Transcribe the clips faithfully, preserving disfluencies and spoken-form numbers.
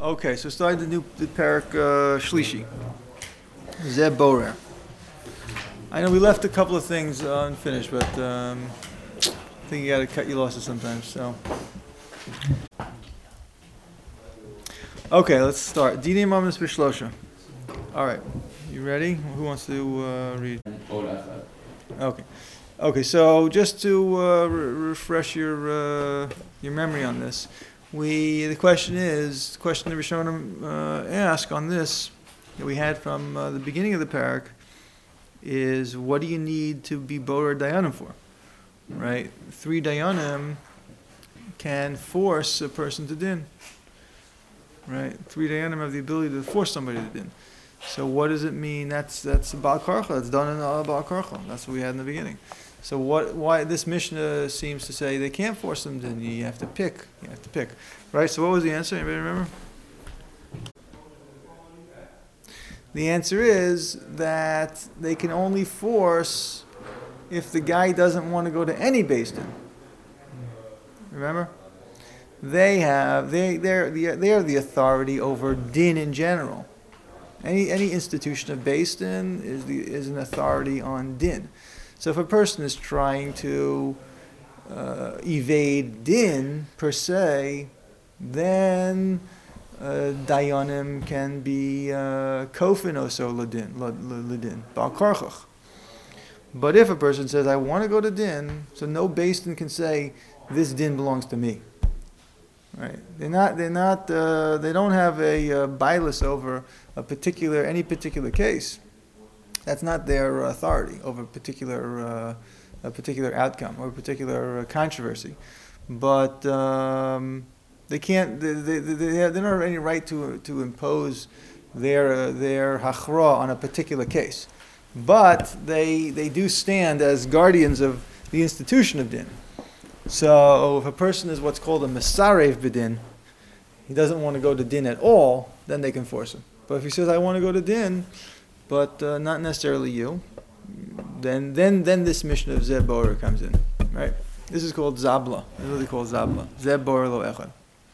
Okay, so starting the new the parak uh, Shlishi. Zeb Borer. I know we left a couple of things uh, unfinished, but um, I think you got to cut your losses sometimes. So, okay, let's start. Dinim Amnes Bishlosha. All right, you ready? Who wants to uh, read? Okay, okay. So just to uh, re- refresh your uh, your memory on this, we the question is the question the Rishonim uh, ask on this that we had from uh, the beginning of the parak is what do you need to be borer dayanim for, right? Three dayanim can force a person to din, right? Three dayanim have the ability to force somebody to din. So what does it mean? That's that's a Baal Karcha. That's done in a Baal Karcha. That's what we had in the beginning. So what? Why this Mishnah seems to say they can't force them to din. You have to pick. You have to pick, right? So what was the answer? Anybody remember? The answer is that they can only force if the guy doesn't want to go to any Beis Din. Remember? They have they they're the they are the authority over din in general. Any any institution of Beis Din is the is an authority on din. So if a person is trying to uh, evade din per se, then Uh, dayanim can be kofin oso ladin, ladin, bal karchach. But if a person says, I want to go to din, so no Beis Din can say, this din belongs to me. Right? They're not, they're not, uh, they don't have a uh, bias over a particular, any particular case. That's not their authority over a particular, uh, a particular outcome or a particular uh, controversy. But, um, They can't. They, they, they, they don't have any right to to impose their uh, their hachra on a particular case, but they they do stand as guardians of the institution of din. So if a person is what's called a mesarev b'din, he doesn't want to go to din at all, then they can force him. But if he says I want to go to din, but uh, not necessarily you, then then then this mission of Zeb Borer comes in, right? This is called zabla. This is what they call zabla. Zeb Borer lo echad.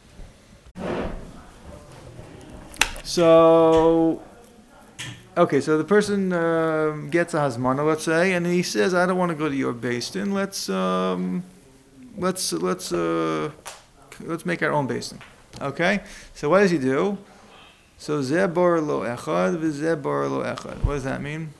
So, okay, so the person uh, gets a hazmana, let's say, and he says, "I don't want to go to your Beis Din. Let's um, let's let's uh, let's make our own Beis Din." Okay, so what does he do? So Zeb Borer lo echad v'Zeb Borer lo echad. What does that mean?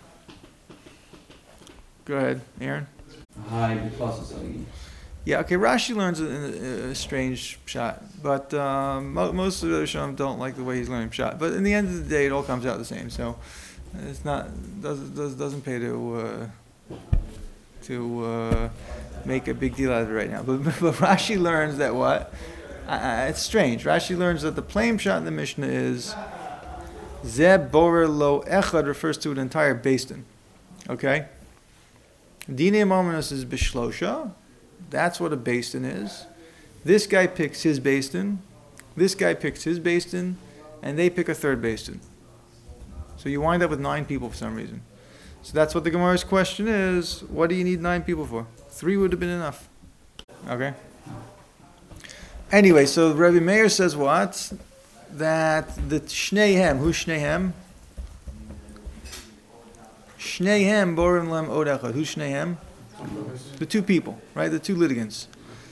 Go ahead, Aaron. Hi, Yeah, okay, Rashi learns a, a, a strange shot, but um, mo- most of the Rishonim don't like the way he's learning shot. But in the end of the day, it all comes out the same, so it's not, doesn't, does, doesn't pay to uh, to uh, make a big deal out of it right now. But, but Rashi learns that what? Uh, it's strange. Rashi learns that the plain shot in the Mishnah is Zeb Borer lo echad refers to an entire Beis Din. Okay? Dinei Marmanos is Bishlosha. That's what a Beis Din is. This guy picks his Beis Din. This guy picks his Beis Din. And they pick a third Beis Din. So you wind up with nine people for some reason. So that's what the Gemara's question is. What do you need nine people for? Three would have been enough. Okay? Anyway, so Rabbi Meir says what? That the Shneihem, who's Shneihem? Shneihem borim lem od echad. Who's Shneihem? The two people, right? The two litigants.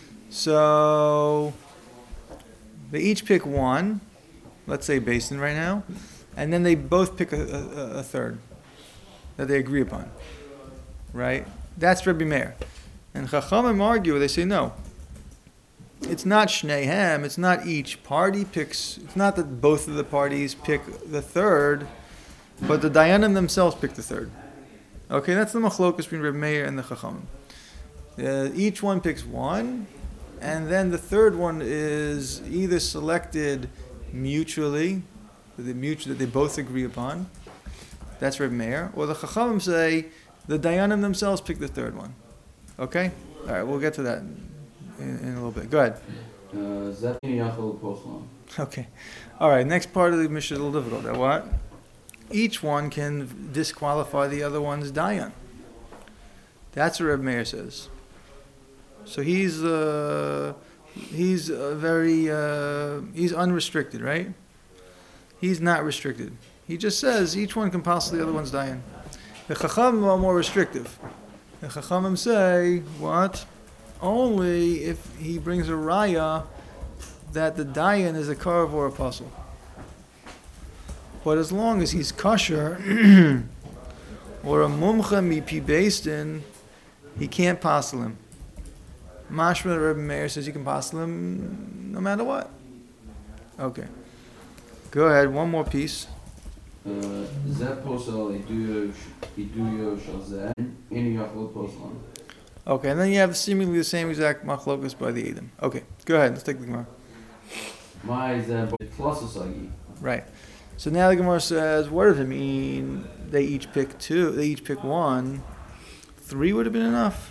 So they each pick one, let's say Beis Din right now, and then they both pick a, a, a third that they agree upon, right? That's Rabbi Meir. And Chachamim argue, they say no. It's not Shneihem, it's not each party picks, it's not that both of the parties pick the third, but the Dayanim themselves pick the third. Okay, that's the machlokas between Reb Meir and the Chachamim. Uh, each one picks one, and then the third one is either selected mutually, that they, mutual, that they both agree upon. That's Reb Meir. Or the Chachamim say the Dayanim themselves pick the third one. Okay? All right, we'll get to that in, in, in a little bit. Go ahead. Uh, okay. All right, next part of the Mishnah is a little difficult. What? Each one can disqualify the other one's dayan. That's what Reb Meir says. So he's uh, he's uh, very uh, he's unrestricted, right? he's not restricted. He just says each one can pass the other one's dayan. The Chachamim are more restrictive. The Chachamim say, what? Only if he brings a raya that the dayan is a karv or a puzzle. But as long as he's kosher or a mumcha mipi beistin, he can't passel him. Mashma Rebbe Meir says you can passel him no matter what. Okay. Go ahead, one more piece. Okay, and then you have seemingly the same exact machlokas by the Edom. Okay, go ahead, let's take the Gemara. Right. So now the Gemara says, what does it mean they each pick two, they each pick one? Three would have been enough.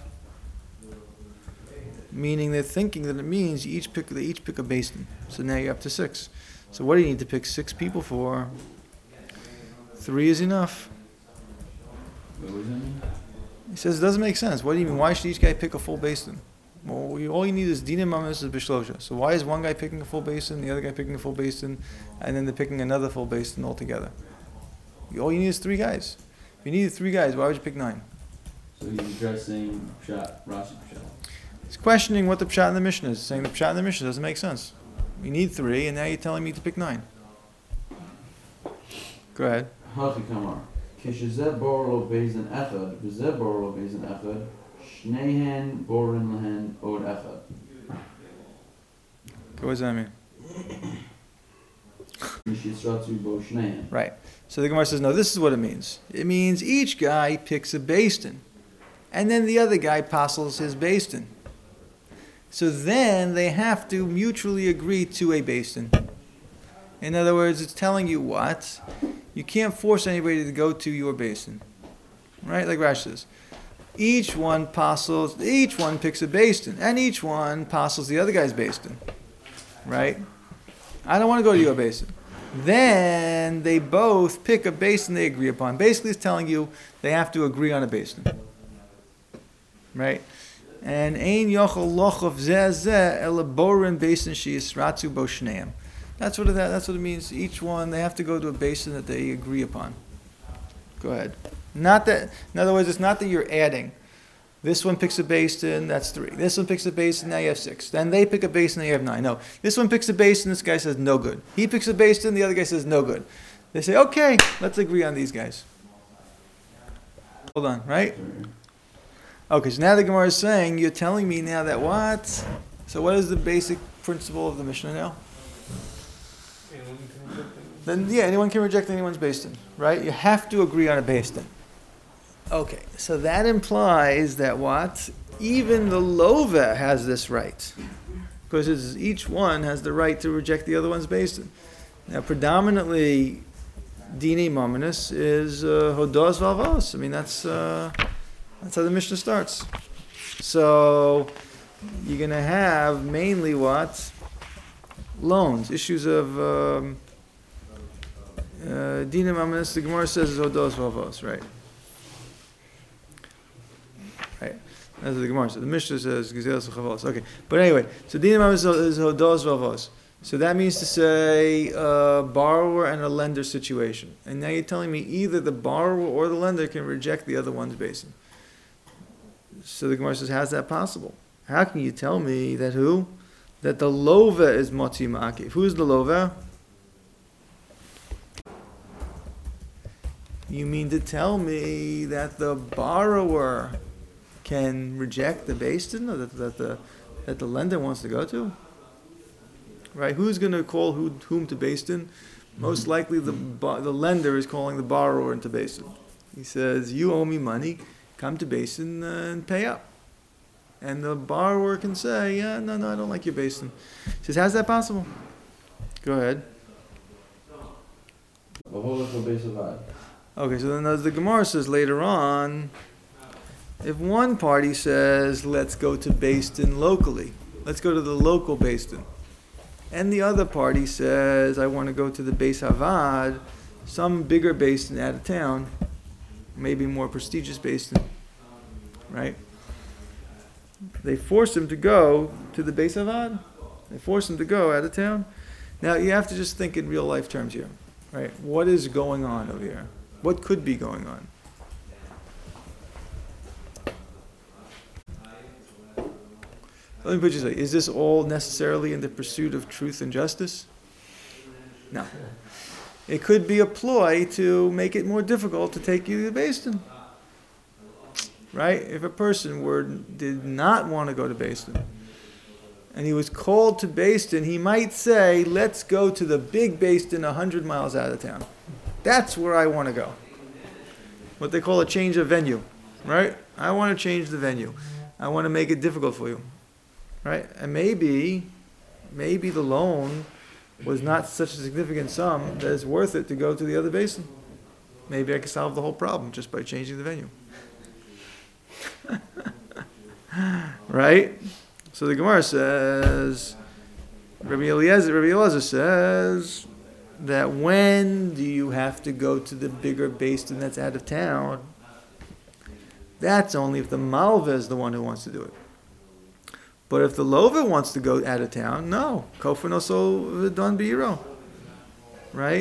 Meaning they're thinking that it means you each pick, they each pick a basin. So now you're up to six. So what do you need to pick six people for? Three is enough. What does that mean? He says it doesn't make sense. What do you mean? Why should each guy pick a full basin? Well, you, all you need is dinim mamis is bishlosha. So why is one guy picking a full basin, the other guy picking a full basin, and then they're picking another full basin altogether? All you need is three guys. If you needed three guys, why would you pick nine? So he's addressing Pshat, Rashi Pshat. He's questioning what the Pshat in the Mishnah is. Saying the Pshat in the Mishnah doesn't make sense. You need three, and now you're telling me to pick nine. Go ahead. Hachi Kamar. Kishazeh borlo bezin echad, v'zeh borlo bezin echad, shneihen borin lehen od echad. What does that mean? Mishisratzu bo shneihen. Right. So the Gemara says, no, this is what it means. It means each guy picks a basin, and then the other guy passels his basin. So then they have to mutually agree to a basin. In other words, it's telling you what? You can't force anybody to go to your basin. Right? Like Rashi says. Each one passels, each one picks a basin, and each one passels the other guy's basin. Right? I don't want to go to your basin. Then they both pick a basin they agree upon. Basically, it's telling you they have to agree on a basin. Right? And ein yochel lochav zeh zeh el borin basin she'yisratzu bo shneim. That's what it, that's what it means. Each one, they have to go to a basin that they agree upon. Go ahead. Not that. In other words, it's not that you're adding. This one picks a basin, that's three. This one picks a basin, now you have six. Then they pick a basin, now you have nine. No. This one picks a basin, this guy says no good. He picks a basin, the other guy says no good. They say, okay, let's agree on these guys. Hold on, right? Okay, so now the Gemara is saying, you're telling me now that what? So what is the basic principle of the Mishnah now? Then, yeah, anyone can reject anyone's basin, right? You have to agree on a basin. Okay, so that implies that what? Even the lova has this right. Because it's, each one has the right to reject the other one's basin. Now, predominantly, dini mominus is uh, hodos valvos. I mean, that's, uh, that's how the Mishnah starts. So, you're going to have mainly what? Loans, issues of... Um, Uh, Dina Mamas, the Gemara says is Hodos Vavos, right? Right. That's what the Gemara says. The Mishnah says Gizelas Chavos. Okay. But anyway, so Dina Mamas is Hodos Vavos. So that means to say a borrower and a lender situation. And now you're telling me either the borrower or the lender can reject the other one's basin. So the Gemara says, how's that possible? How can you tell me that who? That the lova is Motzi Ma'akiv. Who's the lova? You mean to tell me that the borrower can reject the basin, or that, that the that the lender wants to go to? Right? Who's going to call who, whom to basin? Most likely the the lender is calling the borrower into basin. He says, "You owe me money. Come to basin and pay up." And the borrower can say, "Yeah, no, no, I don't like your basin." He says, "How's that possible?" Go ahead. Okay, so then as the Gemara says later on, if one party says, let's go to Basin locally, let's go to the local Basin, and the other party says, I want to go to the Beis Havad, some bigger Basin out of town, maybe more prestigious Basin, right? They force him to go to the Beis Havad. They force him to go out of town. Now, you have to just think in real life terms here. Right? What is going on over here? What could be going on? Let me put it this way. Is this all necessarily in the pursuit of truth and justice? No. It could be a ploy to make it more difficult to take you to the Beis Din. Right? If a person were did not want to go to Beis Din, and he was called to Beis Din, he might say, let's go to the big Beis Din a hundred miles out of town. That's where I want to go. What they call a change of venue. Right? I want to change the venue. I want to make it difficult for you. Right? And maybe, maybe the loan was not such a significant sum that it's worth it to go to the other basin. Maybe I could solve the whole problem just by changing the venue. Right? So the Gemara says, Rabbi Eliezer, Rabbi Eliezer says that when do you have to go to the bigger basin that's out of town? That's only if the Malva is the one who wants to do it. But if the Lova wants to go out of town, no. Kofan also done biro. Right?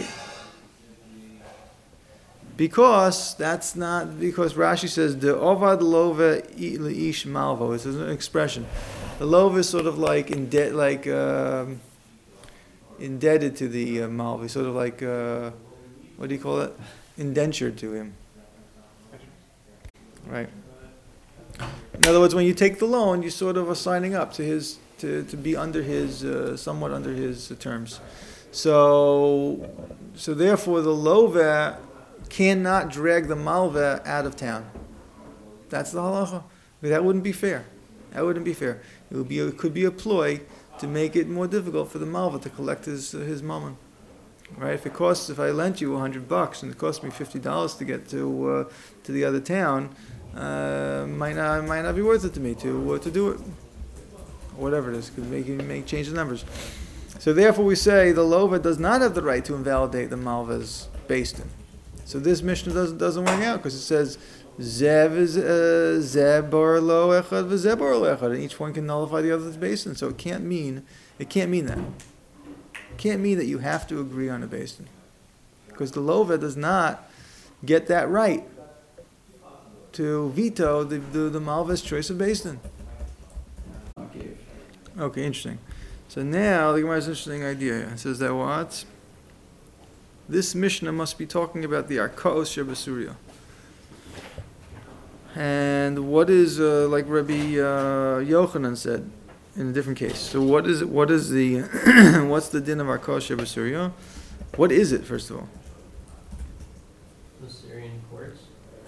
Because that's not, because Rashi says, the Ovad Lova Ish Malvo. This is an expression. The Lova is sort of like, inde- like um, indebted to the uh, Malvi. Sort of like, uh, what do you call it? Indentured to him. Right? In other words, when you take the loan, you sort of are signing up to his to, to be under his uh, somewhat under his uh, terms. So, so therefore, the lova cannot drag the malva out of town. That's the halacha. But that wouldn't be fair. That wouldn't be fair. It would be a, it could be a ploy to make it more difficult for the malva to collect his uh, his mammon. Right? If it costs, if I lent you a hundred bucks and it cost me fifty dollars to get to uh, to the other town. Uh, might not might not be worth it to me to uh, to do it, or whatever it is. Could make make change the numbers. So therefore, we say the lova does not have the right to invalidate the malva's Beis Din. So this Mishnah doesn't doesn't work out because it says zev is zev bar lo echad v'zev bar lo echad, and each one can nullify the other's Beis Din. So it can't mean it can't mean that. It can't mean that you have to agree on a Beis Din, because the lova does not get that right to veto the the, the Malva's choice of Beis Din. Okay. Okay, interesting. So now the Gemara has an interesting idea here. It says that what? This Mishnah must be talking about the Arkaos Shebasuria. And what is, uh, like Rabbi uh, Yochanan said in a different case. So what is it, what is the, what's the din of Arkaos Shebasuria? What is it, first of all? The Syrian courts.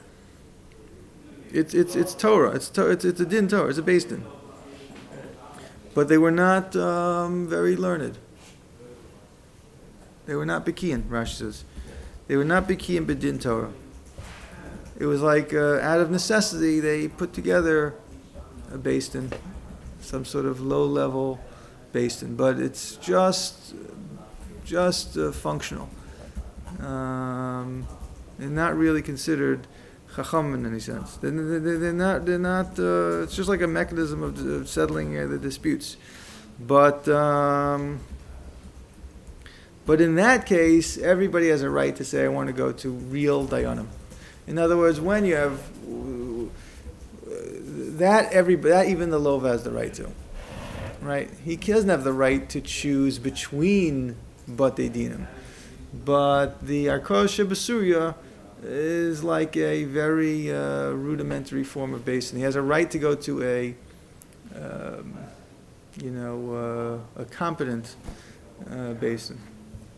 It's it's it's Torah. It's to, it's it's a din Torah. It's a Beis Din. But they were not um, very learned. They were not Bekian, Rashi says. They were not Bekian Bedin Torah. It was like uh, out of necessity they put together a Beis Din, some sort of low-level Beis Din, but it's just just uh, functional. Um, they're not really considered chacham in any sense. They're, they're, they're not. They're not. Uh, it's just like a mechanism of, of settling uh, the disputes. But um, but in that case, everybody has a right to say, "I want to go to real dayanim." In other words, when you have uh, that, every that even the lova has the right to, right? He doesn't have the right to choose between batei dinim, but the Arkaos Shebasuria is like a very uh, rudimentary form of Beis Din. He has a right to go to a, um, you know, uh, a competent uh, Beis Din.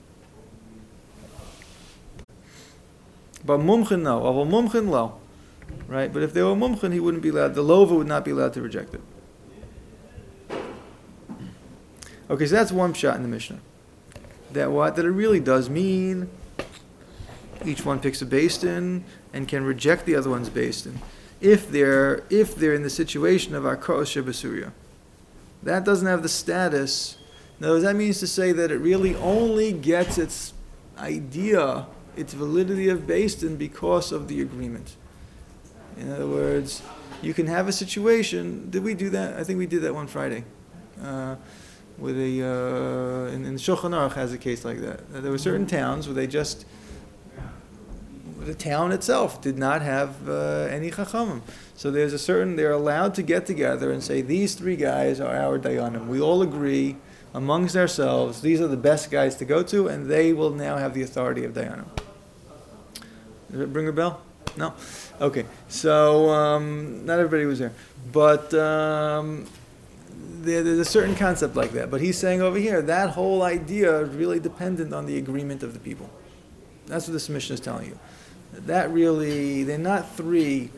But mumchin no, although mumchin lo, right? But if they were mumchin, he wouldn't be allowed. The lova would not be allowed to reject it. Okay, so that's one shot in the Mishnah. That what? That it really does mean each one picks a Beis Din and can reject the other one's Beis Din if they're if they're in the situation of Arkaos Shebasuria. That doesn't have the status. In other words, that means to say that it really only gets its idea, its validity of Beis Din because of the agreement. In other words, you can have a situation. Did we do that? I think we did that one Friday. Uh, with a uh, in, in Shulchan Aruch has a case like that. There were certain towns where they just the town itself did not have uh, any chachamim. So there's a certain they're allowed to get together and say these three guys are our dayanim. We all agree amongst ourselves these are the best guys to go to, and they will now have the authority of dayanim. Does it ring a bell? No? Okay. So um, not everybody was there, but. Um, There, there's a certain concept like that, but he's saying over here that whole idea is really dependent on the agreement of the people. That's what this mission is telling you. That really, they're not three.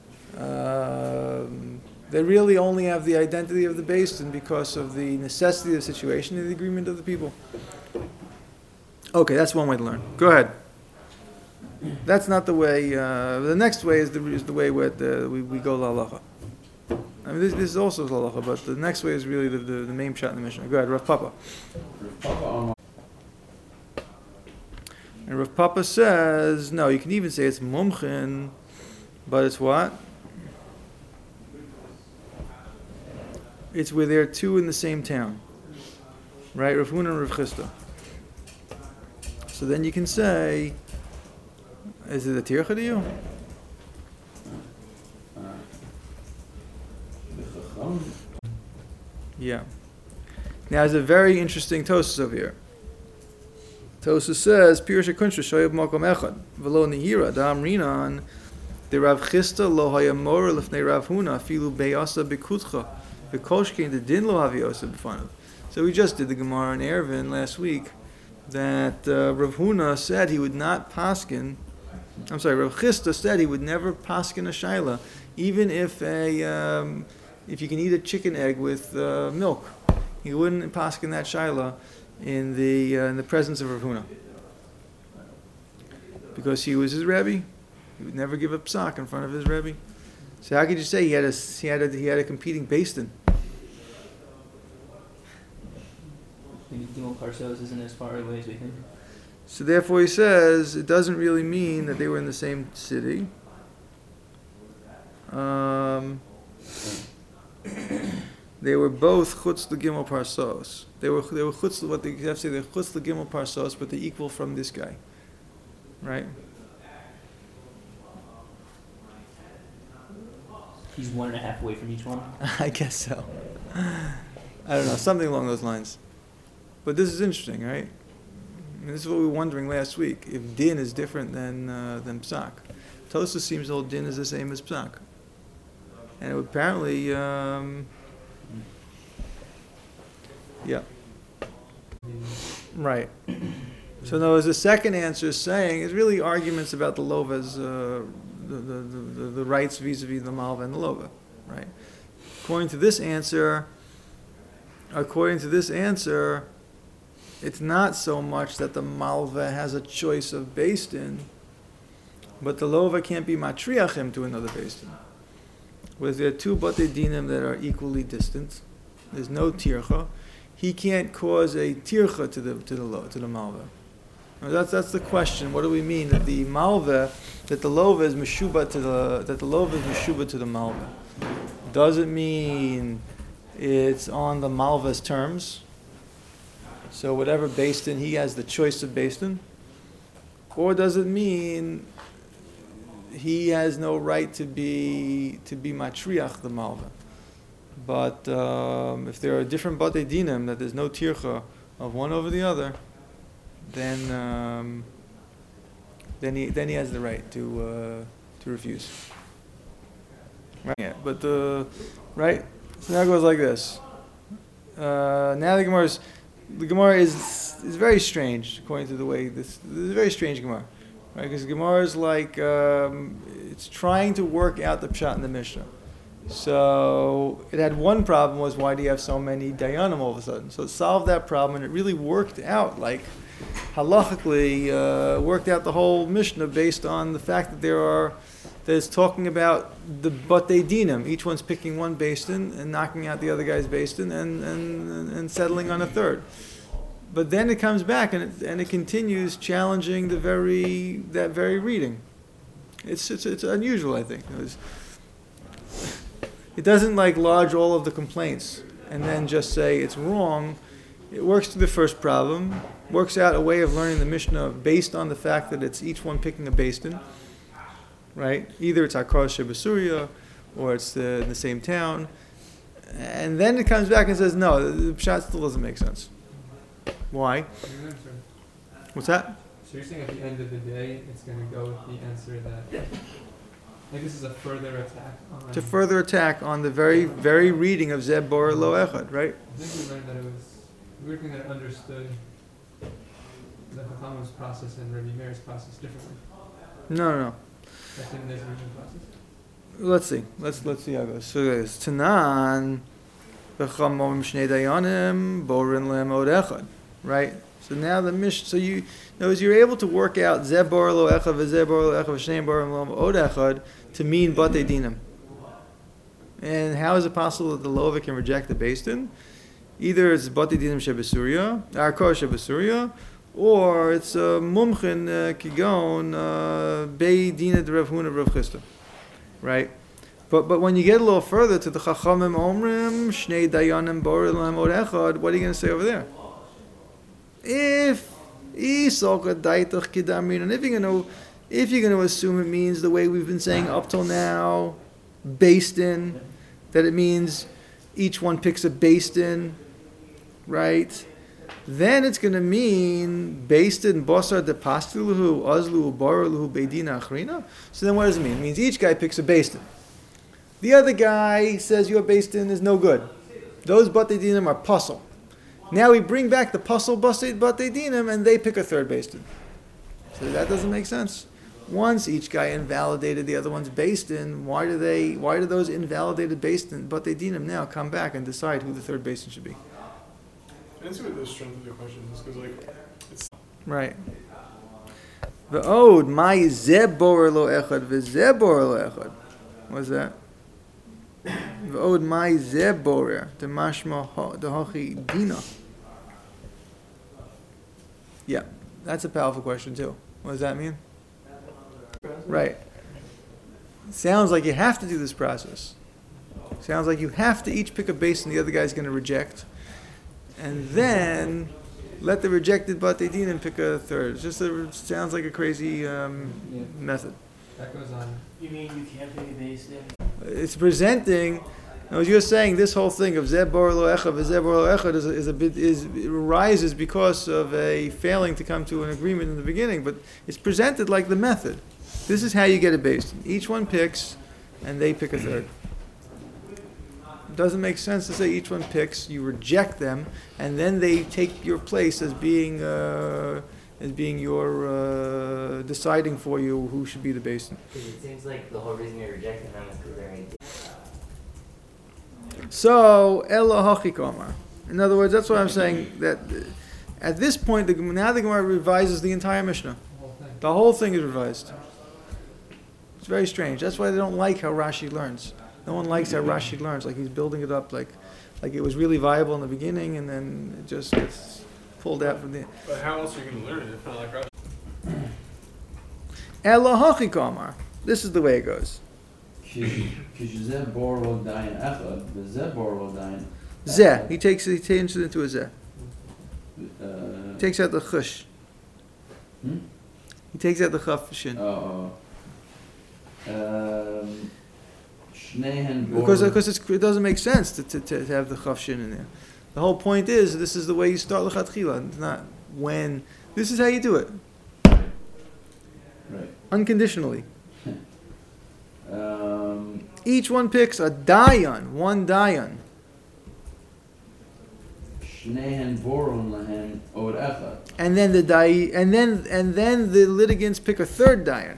Um, they really only have the identity of the basin because of the necessity of the situation and the agreement of the people. Okay, that's one way to learn. Go ahead. That's not the way. Uh, the next way is the is the way where the, we we go la halacha. I mean, this, this is also halacha, but the next way is really the, the, the main shot in the Mishnah. Go ahead, Rav Papa. And Rav Papa says, no, you can even say it's mumchin, but it's what? It's where there are two in the same town. Right? Rav Huna and Rav Chisda. So then you can say, is it a tircha to you? Yeah. Now, there's a very interesting Tosas over here. Tosas says, Pirush HaKunsha shoyab makom echad, v'lo nihira, da'am rinan, de Rav Chisda lo hayamor lefnei Rav Huna, filu beyasa bekutcha, v'koshkein de din lo haviosa b'fanav. So we just did the Gemara in Erevin last week, that uh, Rav Huna said he would not paskin, I'm sorry, Rav Chisda said he would never paskin a shaila, even if a... Um, if you can eat a chicken egg with uh, milk, he wouldn't paskin that shaila in the uh, in the presence of Rav Huna, because he was his rebbe. He would never give a psak in front of his rebbe. So how could you say he had a he had a he had a competing basin? Maybe Gimel Parsos isn't as far away as we think. So therefore, he says it doesn't really mean that they were in the same city. Um. They were both chutz the gimel parsos. They were they were chutz what they have to say they're chutz the gimel parsos, but they equal from this guy, right? He's one and a half away from each one. I guess so. I don't know, something along those lines. But this is interesting, right? I mean, this is what we were wondering last week. If din is different than uh, than psak, Tosafos seems to hold din is the same as psak. And apparently, um, yeah, right. So now, as the second answer is saying, it's really arguments about the lova's, uh, the, the, the, the rights vis-a-vis the malva and the lova, right? According to this answer, according to this answer, it's not so much that the malva has a choice of based in, but the lova can't be matriachim to another based in. Whereas there are two batei dinim that are equally distant, there's no tircha. He can't cause a tircha to the to the lo, to the malva. Now that's that's the question. What do we mean that the malva, that the lova is meshuba to the that the lova is meshuba to the malva? Does it mean it's on the malva's terms? So whatever based in, he has the choice of based in, or does it mean he has no right to be to be matriach the malva? But um, if there are different batei dinim that there's no tircha of one over the other, then um, then he then he has the right to uh, to refuse. Right? Yeah. But the right. So now it goes like this. Uh, now the Gemara is the Gemara is is very strange according to the way this. This is a very strange Gemara. Right, because Gemara is like, um, it's trying to work out the pshat in the Mishnah. So it had one problem was, why do you have so many dayanim all of a sudden? So it solved that problem, and it really worked out, like, halachically, uh, worked out the whole Mishnah based on the fact that there are, that it's talking about the batei dinim. Each one's picking one basin and knocking out the other guy's basin and, and, and settling on a third. But then it comes back and it, and it continues challenging the very that very reading. It's it's, it's unusual, I think. It, was, it doesn't like lodge all of the complaints and then just say it's wrong. it works through the first problem, works out a way of learning the Mishnah based on the fact that it's each one picking a beis din, right? Either it's Akar Shebasuria, or it's the, the same town. And then it comes back and says, no, the pshat still doesn't make sense. Why? What's that? So you're saying at the end of the day, it's going to go with the answer that, like this is a further attack on... To further attack on the very, very reading of Zeb Bor Lo Echad, right? I think we learned that it was, we were thinking that it understood the Chachamim's process and Rabbi Meir's process differently. No, no, no. That's in this reading process. Let's see. Let's let's see how it goes. So it's Tanan, v'chamom shnei dayanim, borin lem od echad. Right? So now the mish. So you, knows you're able to work out Zeb Bor Lo Echad v'Zeb Bor Lo Echad v'Shnei Bor Lo Od Echad to mean Batei Dinim. And how is it possible that the Lova can reject the beis din? Either it's Batei Dinim Shebesuria, Arkor Shebesuria, or it's a Mumchin uh, Kigon uh, Bei Dina de Rav Huna Rav Chisda. Right? But but when you get a little further to the Chachamim Omrim, Shnei Dayanim Borim Lem Od Echad, what are you going to say over there? If Isoka Daitach Kidamin, and if you're going to if you're going to assume it means the way we've been saying up till now, beis din, that it means each one picks a beis din, right? Then it's going to mean beis din basar de pastiluhu azlu baraluhu beidina achrina. So then what does it mean? It means each guy picks a beis din. The other guy says your beis din is no good. Those batei dinim are puzzle. Now we bring back the puzzle batei dinim and they pick a third beis din. So that doesn't make sense. Once each guy invalidated the other one's beis din, why do they? Why do those invalidated beis din batei dinim now come back and decide who the third beis din should be? I didn't see what the strength of the question is, because like, it's Right. V'od my zeb bor lo echad v'zeb bor lo echad. What's that? V'od my zeb bor the mashma the hachi dina. Yeah, that's a powerful question too. What does that mean? Right. Sounds like you have to do this process. Sounds like you have to each pick a beis and the other guy's going to reject. And then let the rejected batei dinim pick a third. It's just a, it sounds like a crazy um, Yeah. method. That goes on. You mean you can't pick a beis din? It's presenting, as you're saying, this whole thing of Zeb Bor Lo Echad, Zeb Bor Lo Echad is a, is a bit is it arises because of a failing to come to an agreement in the beginning, but it's presented like the method. This is how you get a beis din. Each one picks, and they pick a third. It doesn't make sense to say each one picks, you reject them, and then they take your place as being uh, as being your uh, deciding for you who should be the beis din. Because it seems like the whole reason you're rejecting them is because they're atheist. So Ela Hachi Kamar. In other words, that's why I'm saying that uh, at this point, the, now the Gemara revises the entire Mishnah. The whole thing. The whole thing is revised. It's very strange. That's why they don't like how Rashi learns. No one likes how Rashi learns. Like he's building it up like, like it was really viable in the beginning, and then it just gets pulled out from the. but how else are you going to learn it if not like Rashi? Ela Hachi Kamar. This is the way it goes. כשזה בור לא דיין אחד, וזה בור לא דיין Zeh. He takes he changes it into a zeh. uh, Takes out the chush. hmm? He takes out the chaf shin. Oh, oh. Um, שניהם בור... Because because it's, it doesn't make sense to, to, to have the chaf shin in there. The whole point is this is the way you start lechatchila. It's not when. This is how you do it. Right. Unconditionally. Um, Each one picks a dayan, one dayan. שניהם בורון להם עוד אחד. And then the dai, and then and then the litigants pick a third dayan.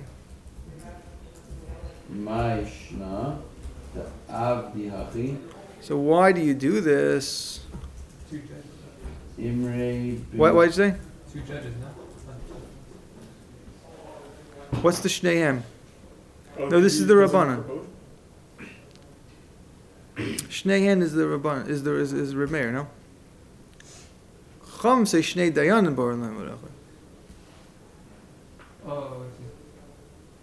מה ישנה? דאבדי הכי. So why do you do this? Two judges. אמרי... What what did you say? Two judges, no? What's the shneihem? Oh, No, this he is the doesn't Rabbanan. propose? Shneihen is the rabban is the is, is Rameir, no? Chum say shnei dayan and borin lehem od echad. Oh, I see.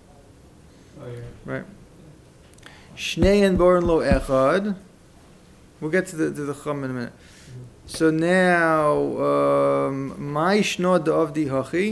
Oh, yeah. Right. Shnei and borin lo echad. We'll get to the to the chum in a minute. So now, um, my shnod of the hachi.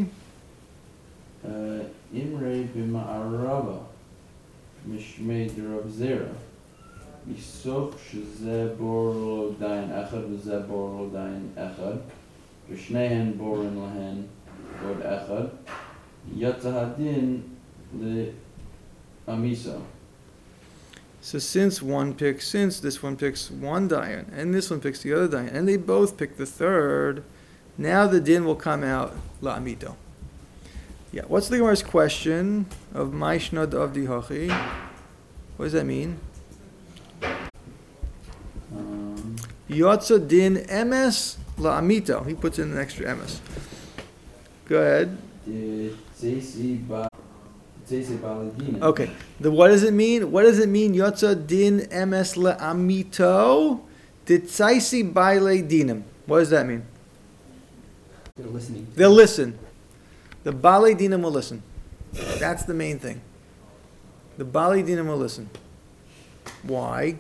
Imre b'ma'arava mishmei d'Rav Zera misoch shezeh bor lo dayan echad v'zeh bor lo dayan echad v'shneihen borin lahen bod echad yatza hadin le amisa. So since one picks, since this one picks one dayan and this one picks the other dayan, and they both pick the third, now the din will come out la'amito. Yeah, what's the Gemara's question of Maishnod of the Hachi? What does that mean? Um, Yotza din emes la'amito. He puts in an extra emes. Go ahead. the tzesi ba tzesi baladina. Okay. The what does it mean? What does it mean? Yotza din emes la'amito. Ditzaisi baile dinim. What does that mean? They're listening. They'll listen. The Baalei Dinim will listen. That's the main thing. The Baalei Dinim will listen. Why?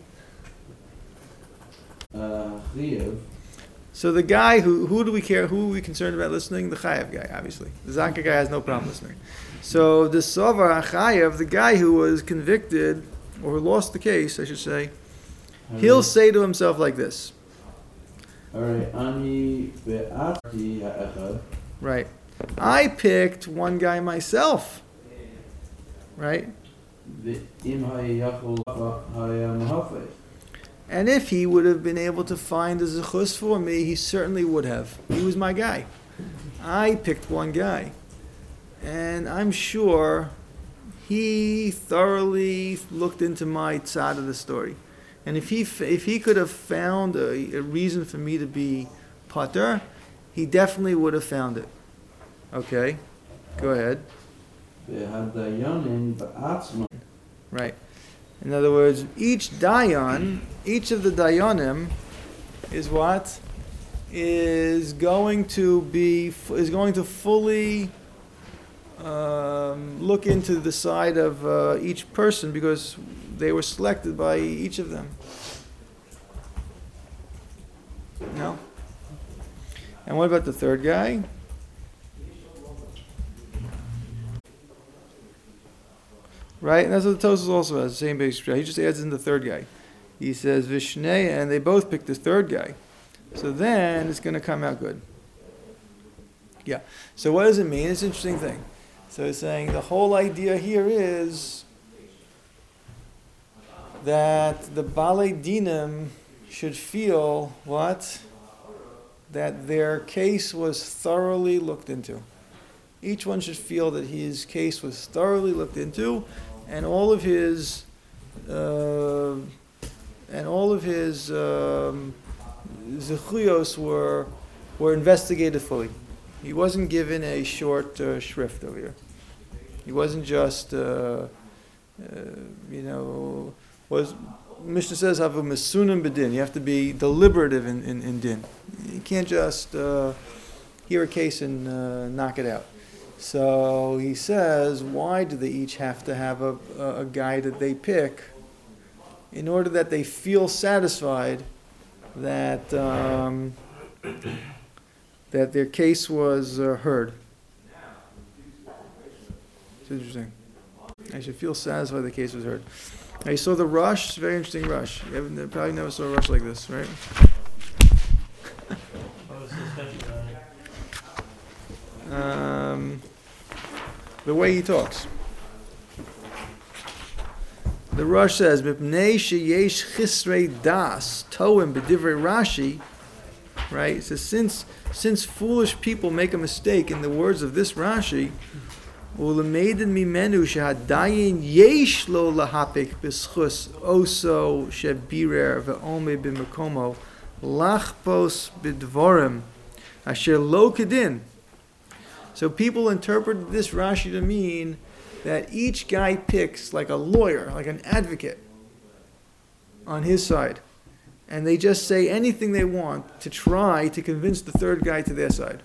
Uh, Chiyuv. So the guy who who do we care? Who are we concerned about listening? The Chayav guy, obviously. The Zaka guy has no problem listening. So the Sovar Chayav, the guy who was convicted or who lost the case, I should say, he'll say to himself like this. Alright, ani be'ati ha'echad. Right. I picked one guy myself. Right? Ve'im ha'yachol ha'yamahafeh. And if he would have been able to find a zechus for me, he certainly would have. He was my guy. I picked one guy. And I'm sure he thoroughly looked into my side of the story. And if he if he could have found a, a reason for me to be pater, he definitely would have found it. Okay, go ahead. Ve'hadayanin ba'atzma. Right. In other words, each dayan, each of the dayanim, is what is going to be is going to fully um, look into the side of uh, each person because they were selected by each of them. No. And what about the third guy? Right? And that's what the Tosfos also has, the same basic structure. He just adds in the third guy. He says Vishnei, and they both pick this third guy. So then it's going to come out good. Yeah. So what does it mean? It's an interesting thing. So it's saying the whole idea here is that the Baalei Dinim should feel what? That their case was thoroughly looked into. Each one should feel that his case was thoroughly looked into, and all of his uh, and all of his um, zechuyos were were investigated fully. He wasn't given a short uh, shrift over here. He wasn't just uh, uh, you know was Mishnah says have a mesunim bedin. You have to be deliberative in, in, in din. You can't just uh, hear a case and uh, knock it out. So he says, why do they each have to have a, a, a guy that they pick in order that they feel satisfied that um, that their case was uh, heard? It's interesting. I should feel satisfied the case was heard. I saw the rush. It's a very interesting rush. You haven't, probably never saw a rush like this, right? What was so special about it? Um, the way he talks. The Rush says, "Mipnei sheyesh chisrei das toim b'divrei Rashi." Right? It says, since since foolish people make a mistake in the words of this Rashi, u'lemeiden mimenu shehadayin yesh lo lahapik b'schus oso shebirer ve'ome b'mekomo lachpos b'dvorim asher lo kedin. So people interpret this Rashi to mean that each guy picks like a lawyer, like an advocate on his side. And they just say anything they want to try to convince the third guy to their side.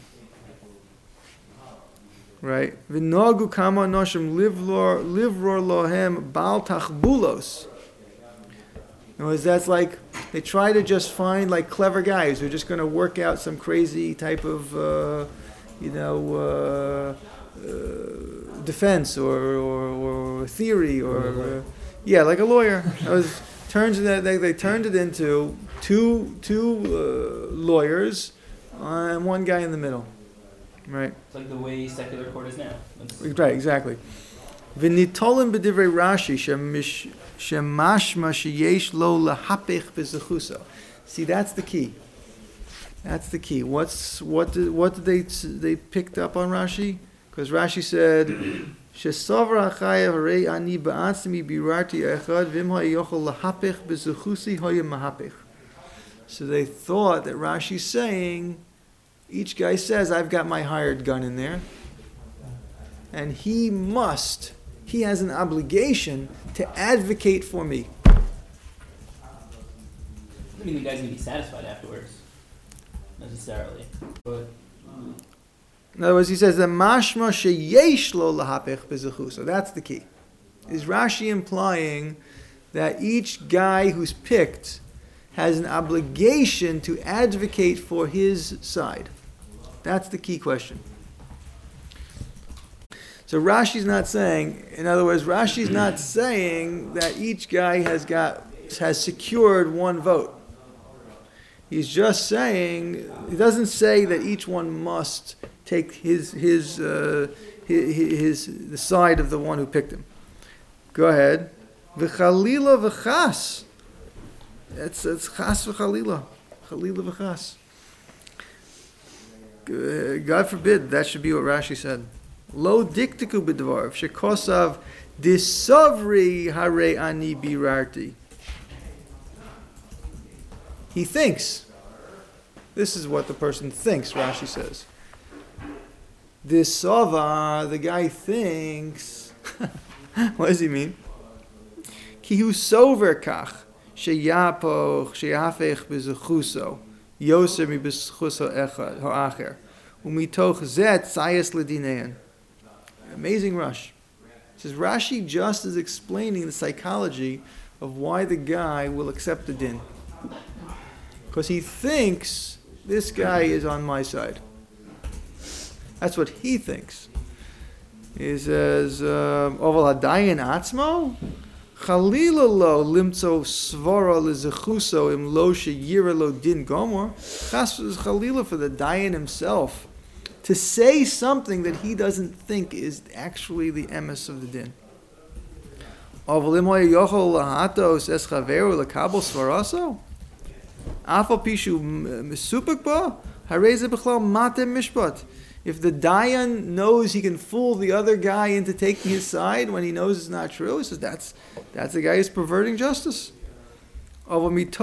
Right? V'nogu kama noshim livror livror lohem bal tachbulos. In other words, that's like They try to just find like clever guys who are just going to work out some crazy type of, uh, you know, uh, uh, defense or, or, or theory or, uh, yeah, like a lawyer. It was, turns it, they, they turned it into two two uh, lawyers and one guy in the middle, right? It's like the way secular court is now. It's Right, exactly. V'nitolim b'divrei Rashi shemish shemashma sheyesh lo lahapich b'zechuso. See, that's the key. That's the key. What's what did what did they they picked up on Rashi? Because Rashi said shesavra chayav rei ani ba'atzmi birarti echad v'im ha'yochol lahapich b'zechusi hoyim mahapich. So they thought that Rashi's saying, each guy says, I've got my hired gun in there, and he must, he has an obligation to advocate for me. I mean, the guy's gonna be satisfied afterwards, necessarily. But In other words, he says, the mashma sheyesh lo lahapich b'zechu. So that's the key. Is Rashi implying that each guy who's picked has an obligation to advocate for his side? That's the key question. So Rashi's not saying, in other words, Rashi's not saying that each guy has got has secured one vote. He's just saying, he doesn't say that each one must take his his uh, his, his the side of the one who picked him. Go ahead. V'chalila v'chas. It's it's chas v'chalila, chalila v'chas. God forbid that should be what Rashi said. Lo diktiku b'dvarv shekosav disavri hare ani birarti. He thinks. This is what the person thinks. Rashi says. Disava, the guy thinks. What does he mean? Ki hu sover kach sheyapoch sheyafech b'zechuso. Yoser mi b'schuso echad ha'acher, umitoch zet sayas ledinean. Amazing Rush. It says Rashi just is explaining the psychology of why the guy will accept the din, because he thinks this guy is on my side. That's what he thinks. He says, "Oval hadayin atzmo." Chalila lo limtzo svara lezechuso im lo sheyira lo din gomor. Chas is chalila for the dayan himself to say something that he doesn't think is actually the emes of the din. Avalim hoya yochol lahatos es chaveru lekabel svaraso. Afal pishu misupik ba hareze b'chlal matem mishpat. If the Dayan knows he can fool the other guy into taking his side when he knows it's not true, he says that's that's the guy who's perverting justice. But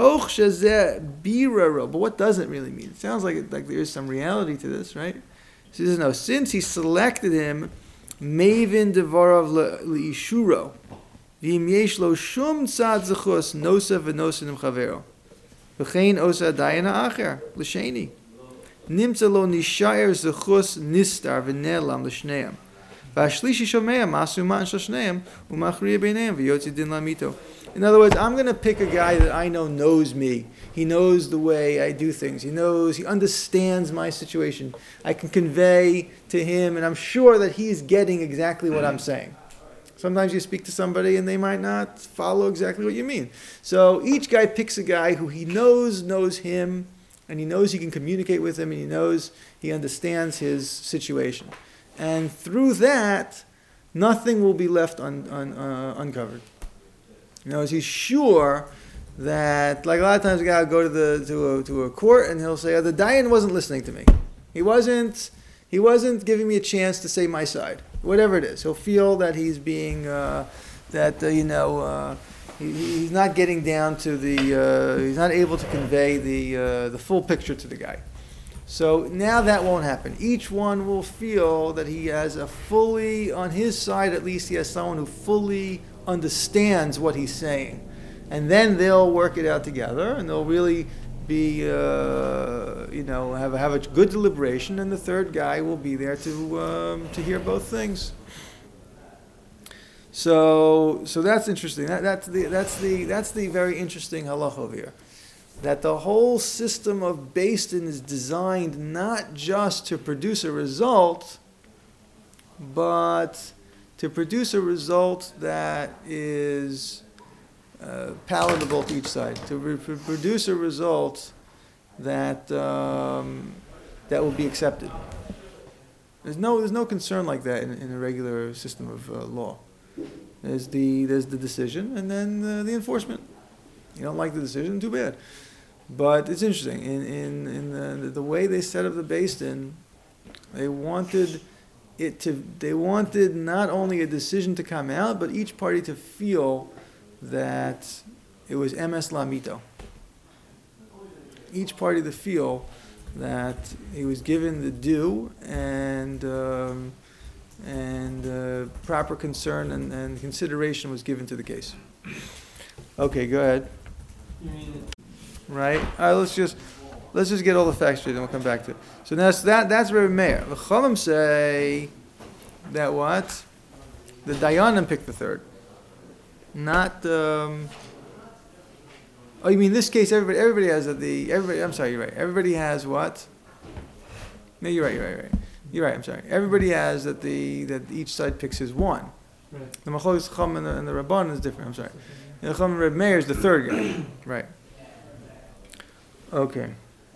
what does it really mean? It sounds like it, like there is some reality to this, right? He says no. Since he selected him, Mavin devarav leishuro, v'im yesh lo shum tzad zechus nosa v'nosenim chavero, v'chein osa Dayan ha'acher l'sheni. Nimtza lo nishayer zechus nistar v'nelam l'shneim. V'ashlishi shomea masu ma'an shel shneim u'machriya b'neim v'yotzi din lamito. In other words, I'm going to pick a guy that I know knows me. He knows the way I do things. He knows, he understands my situation. I can convey to him, and I'm sure that he's getting exactly what I'm saying. Sometimes you speak to somebody and they might not follow exactly what you mean. So each guy picks a guy who he knows knows him, and he knows he can communicate with him, and he knows he understands his situation. And through that, nothing will be left un, un, uh, uncovered. You know, he's sure that, like a lot of times a guy will go to the to a, to a court and he'll say, oh, the Dayan wasn't listening to me. He wasn't he wasn't giving me a chance to say my side. Whatever it is, he'll feel that he's being uh, that uh, you know. Uh, He, he's not getting down to the, uh, he's not able to convey the uh, the full picture to the guy. So now that won't happen. Each one will feel that he has a fully, on his side at least, he has someone who fully understands what he's saying. And then they'll work it out together, and they'll really be, uh, you know, have, have a good deliberation, and the third guy will be there to um, to hear both things. So, so that's interesting. That, that's the that's the that's the very interesting halacha over here. that the whole system of Beis Din is designed not just to produce a result, but to produce a result that is uh, palatable to each side, to re- produce a result that um, that will be accepted. There's no there's no concern like that in, in a regular system of uh, law. There's the there's the decision and then uh, the enforcement. You don't like the decision, too bad. But it's interesting in in in the, the way they set up the Beis Din, they wanted it to they wanted not only a decision to come out, but each party to feel that it was emes lamito. Each party to feel that he was given the due and um, and uh, proper concern and, and consideration was given to the case. Okay, go ahead. You mean Right? All right, let's just let's just get all the facts straight, and we'll come back to it. So that's that. That's Rebbe Meir. The Chachamim say that what the Dayanim picked the third, not. Um, oh, you mean in this case? Everybody, everybody has the everybody. I'm sorry, you're right. Everybody has what? No, you're right. You're right. You're right. You're right. I'm sorry. Everybody has that the that each side picks his one. right? The Machlokes Chacham and the, and the Rabban is different. I'm sorry. The Chacham Rebbe Meir is the third guy. Right. Okay.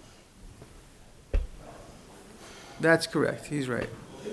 That's correct. He's right.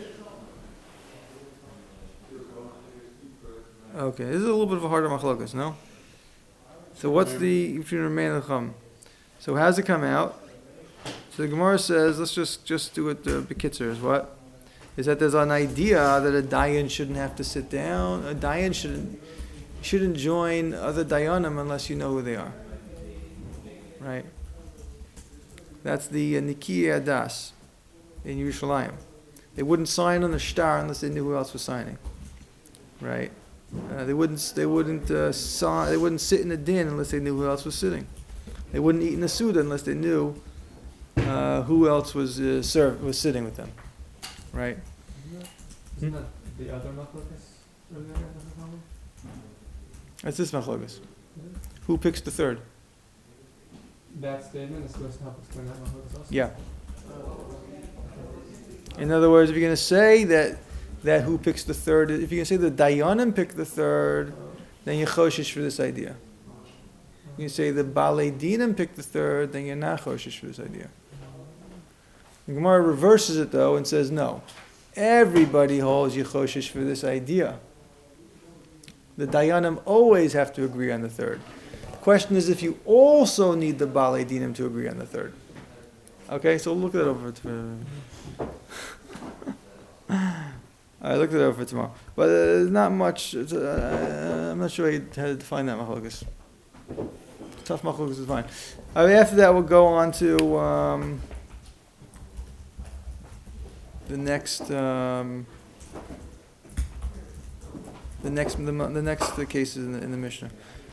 Okay. This is a little bit of a harder machlokas, no? So what's the between Remain and Chum? So how's it come out? So the Gemara says, let's just just do it the Bekitzer is what? Is that there's an idea that a dayan shouldn't have to sit down. A dayan shouldn't shouldn't join other dayanim unless you know who they are. Right? That's the uh, Nikiya Das in Yerushalayim. They wouldn't sign on the shtar unless they knew who else was signing, right? Uh, they wouldn't. They wouldn't. Uh, sign, they wouldn't sit in the din unless they knew who else was sitting. They wouldn't eat in the suda unless they knew uh, who else was uh, served was sitting with them, right? Isn't that, isn't that the other machlokas over there at the Chachamim? That's this machlokas. Is it? Who picks the third? That statement is supposed to help explain that machlokas also. Yeah. In other words, if you're going to say that that who picks the third, if you're going to say the dayanim pick the third, then you're choshish for this idea. You say the balei dinim pick the third, then you're not choshish for this idea. The Gemara reverses it though and says no. Everybody holds you choshish for this idea. The dayanim always have to agree on the third. The question is if you also need the balei dinim to agree on the third. Okay, so look that over. To, I looked it over for tomorrow, but uh, there's not much. Uh, I'm not sure how to define that machlokas. Tough machlokas is fine. Uh, after that, we'll go on to um, the next, um, the next, the, the next cases in the, in the Mishnah.